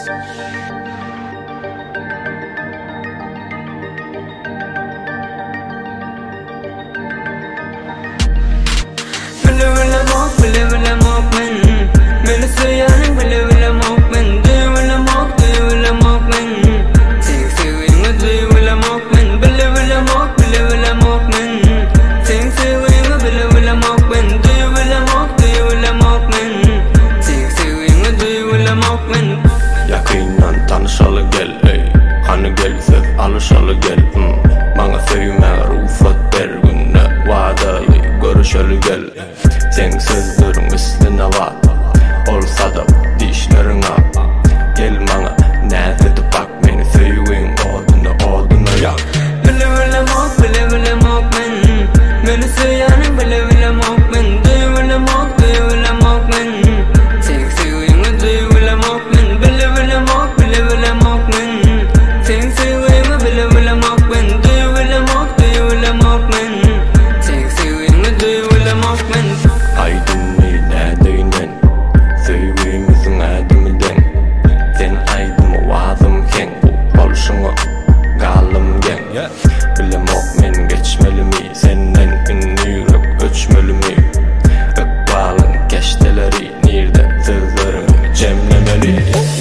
Meni söýäniň bilemok men, düýbilemok men. Sen sevýäňi düýbilemok men, bilemok men. Sen sevýäňi bilemok men, düýbilemok men. Sen sevýäňi düýbilemok men. Ýakyndan tanışaly gel, ey. Hany gelsez alışaly gel. Maňa söýmäge ruhsat bergünde wadaly görüşeli gel. Sen sözleriň üstüne wat. Olsa da dişleriňe gel maňa näze bak meni söýüň oduny ýak. Bilemok men. Meni söýäniň bilemok men, düýbilemok men. Sen sevýäňi düýbilemok men, bilemok men. Sen sevýäňi bilemok men, düýbilemok men. Sen sevýäňi düýbilemok men. Aydynmy nädeýinen söýgümizin ädiminden. Sen aydym wazym ken bolşuňa galym gen. Bilemok men geçmelimi senden ünlüýürek öçmelimi. Ikbalyň keşdeleri nirde sözlerimi jemlemeli.